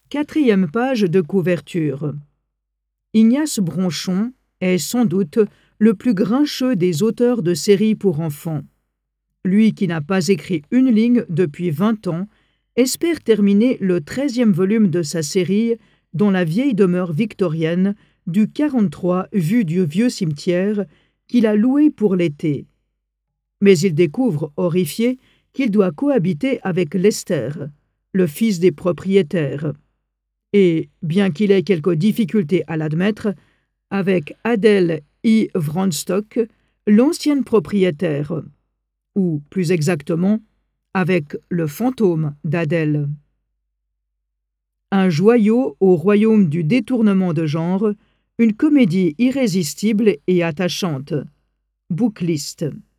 4e page de couverture. Ignace Bronchon est sans doute le plus grincheux des auteurs de séries pour enfants. Lui qui n'a pas écrit une ligne depuis 20 ans, espère terminer le 13e volume de sa série dans la vieille demeure victorienne du 43 vue du vieux cimetière qu'il a loué pour l'été. Mais il découvre, horrifié, qu'il doit cohabiter avec Lester, le fils des propriétaires. Et, bien qu'il ait quelques difficultés à l'admettre, avec Adèle E. Wronstock, l'ancienne propriétaire, ou plus exactement, avec le fantôme d'Adèle. Un joyau au royaume du détournement de genre, une comédie irrésistible et attachante. Booklist.